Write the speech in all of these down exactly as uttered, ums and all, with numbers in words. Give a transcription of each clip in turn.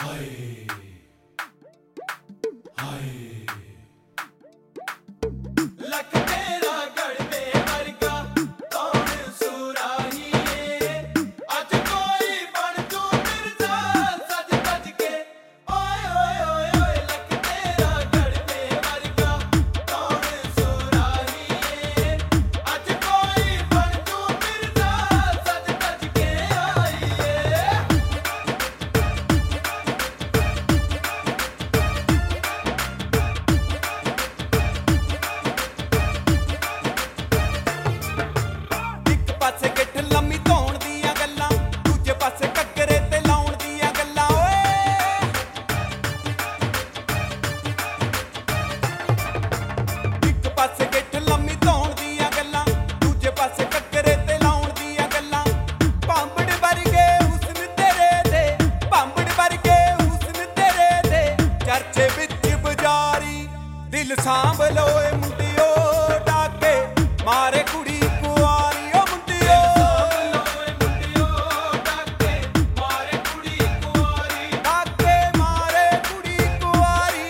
ਹਾਏ ਹਾਏ ਲੱਖ ਤੇਰਾ ਗੜਵੇ ਵਰਗਾ ਕੌਣ ਸੁਰਾਹੀਏ ਅੱਜ ਕੋਈ ਬਣ ਤੂੰ ਮਿਰਜ਼ਾ ਸੱਜ ਸੱਜ ਕੇ ਓਏ ਓਏ ਓਏ ਓਏ ਲੱਖ ਤੇਰਾ ਗੜਵੇ ਵਰਗਾ ਕੌਣ ਸੁਰਾਹੀਏ ਅੱਜ ਕੋਈ ਬਣ ਤੂੰ ਮਿਰਜ਼ਾ ਸੱਜ ਸੱਜ ਕੇ ਆਈਏ ਇੱਕ ਪਾਸੇ ਗਿੱਠ ਲੰਮੀ ਧੌਣ ਦੀਆਂ ਗੱਲਾਂ ਦੂਜੇ ਪਾਸੇ ਘੱਗਰੇ ਤੇ ਲਾਉਣ ਦੀਆਂ ਗੱਲਾਂ ਓਏ ਇੱਕ ਪਾਸੇ ਗਿੱਠ ਲੰਮੀ ਧੌਣ ਦੀਆਂ ਗੱਲਾਂ ਦੂਜੇ ਪਾਸੇ ਘੱਗਰੇ ਤੇ ਲਾਉਣ ਦੀਆਂ ਗੱਲਾਂ ਭਾਂਬੜ ਵਰਗੇ ਹੁਸਨ ਤੇਰੇ ਦੇ ਭਾਂਬੜ ਵਰਗੇ ਹੁਸਨ ਤੇਰੇ ਦੇ ਚਰਚੇ ਵਿੱਚ ਬਜ਼ਾਰੀ ਦਿਲ ਸਾਂਭ ਲੋ ਏ ਮੁੰਡਿਓ ਡਾਕੇ ਮਾਰੇ ਕੁੜੀ ਕੁਆਰੀ ਓ ਮੁੰਡਿਓ ਡਾਕੇ ਮਾਰੇ ਕੁੜੀ ਕੁਆਰੀ ਡਾਕੇ ਮਾਰੇ ਕੁੜੀ ਕੁਆਰੀ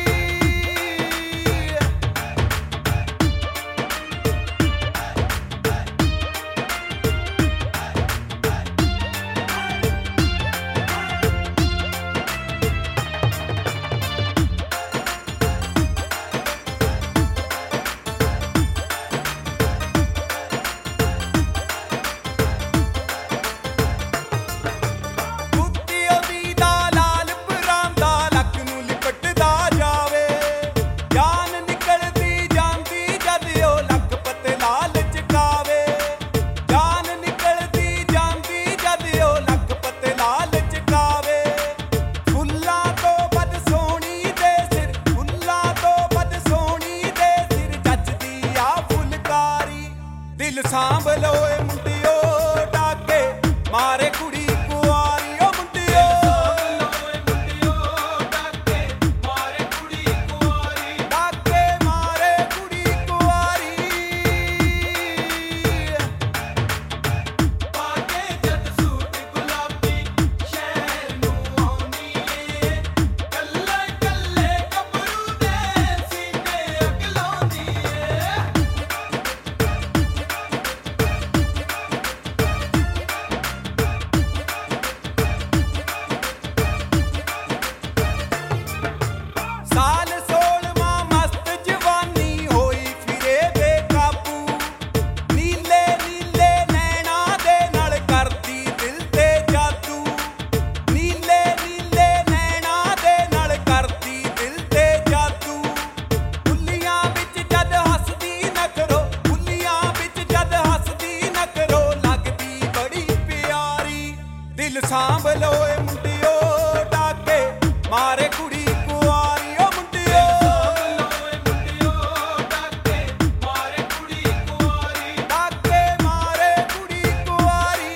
ਕੁੱਤੀ ਉਹਦੀ ਦਾ ਲਾਲ ਪਰਾਂਦਾ ਲੱਕ ਨੂੰ ਲਿਪਟਦਾ ਜਾਵੇ ਜਾਨ ਨਿਕਲਦੀ ਜਾਂਦੀ ਜਦ ਉਹ ਲੱਕ ਪਤੇ ਲਾਲ ਚਕਾਵੇ ਜਾਨ ਨਿਕਲਦੀ ਜਾਂਦੀ ਜਦ ਉਹ ਲੱਕ ਪਤੇ ਲਾਲ ਚਕਾਵੇ ਫੁੱਲਾਂ ਤੋਂ ਵੱਧ ਸੋਹਣੀ ਦੇ ਸਿਰ ਫੁੱਲਾਂ ਤੋਂ ਵੱਧ ਸੋਹਣੀ ਦੇ ਸਿਰ ਜੱਚਦੀ ਆ ਫੁਲਕਾਰੀ ਦਿਲ ਸਾਂਭ ਲੋ ਏ ਮੁੰਡਿਓ ਡਾਕੇ ਮਾਰੇ ਕੁੜੀ ਕੁਆਰੀ ਓ ਮੁੰਡਿਓ ਡਾਕੇ ਮਾਰੇ ਕੁੜੀ ਕੁਆਰੀ ਡਾਕੇ ਮਾਰੇ ਕੁੜੀ ਕੁਆਰੀ ਪਾ ਕੇ ਜਦ ਸੂਟ ਗੁਲਾਬੀ ਸ਼ਹਿਰ ਨੂੰ ਆਉਣੀ ਏ ਕੱਲੇ ਕੱਲੇ ਗੱਭਰੂ ਦੇ ਸੀਨੇ ਅਕਲਾਉਂਦੀ ਏ ਸਾਲ ਸੋਲਵਾਂ ਮਸਤ ਜਵਾਨੀ ਹੋਈ ਫਿਰੇ ਬੇਕਾਬੂ ਨੀਲੇ ਨੀਲੇ ਨੈਣਾ ਦੇ ਨਾਲ ਕਰਦੀ ਦਿਲ ਤੇ ਜਾਦੂ ਨੀਲੇ ਨੀਲੇ ਨੈਣਾ ਦੇ ਨਾਲ ਕਰਦੀ ਦਿਲ ਤੇ ਜਾਦੂ ਬੁੱਲੀਆਂ ਵਿੱਚ ਜਦ ਹੱਸਦੀ ਨਖਰੋ ਬੁੱਲੀਆਂ ਵਿੱਚ ਜਦ ਹੱਸਦੀ ਨਖਰੋ ਲੱਗਦੀ ਬੜੀ ਪਿਆਰੀ ਦਿਲ ਸਾਂਭ ਲੋ ਏ ਮੁੰਡਿਓ ਡਾਕੇ ਮਾਰੇ ਕੁੜੀ ਕੁਆਰੀ ਓ ਮੁੰਡਿਓ ਡਾਕੇ ਮਾਰੇ ਕੁੜੀ ਕੁਆਰੀ ਡਾਕੇ ਮਾਰੇ ਕੁੜੀ ਕੁਆਰੀ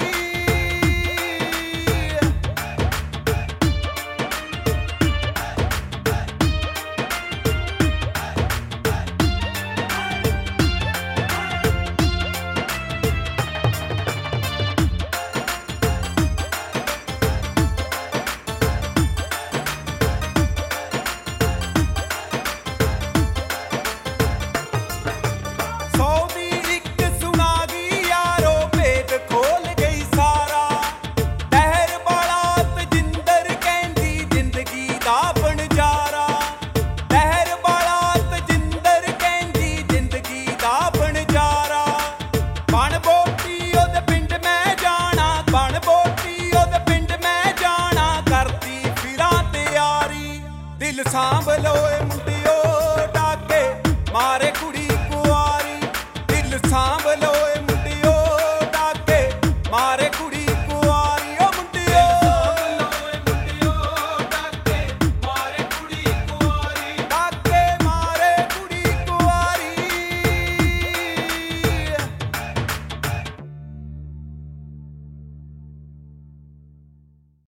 ਸੌ ਦੀ ਇੱਕ ਸੁਣਾ ਗਈ ਯਾਰੋ ਭੇਦ ਖੋਲ ਗਈ ਸਾਰਾ ਲਹਿਰ ਵਾਲਾ ਤਜਿੰਦਰ ਕਹਿੰਦੀ ਜ਼ਿੰਦਗੀ ਦਾ ਬਣਜਾਰਾ ਲਹਿਰ ਵਾਲਾ ਤਜਿੰਦਰ ਕਹਿੰਦੀ ਜ਼ਿੰਦਗੀ ਦਾ ਬਣਜਾਰਾ ਬਣ ਬੋਟੀ ਉਹਦੇ ਪਿੰਡ ਮੈਂ ਜਾਣਾ ਬਣ ਬੋਟੀ ਉਹਦੇ ਪਿੰਡ ਮੈਂ ਜਾਣਾ ਕਰਦੀ ਫਿਰਾਂ ਤਿਆਰੀ ਦਿਲ ਸਾਂਭ ਲੋ ਏ ਮੁੰਡਿਓ ਡਾਕੇ ਮਾਰੇ ਕੁੜੀ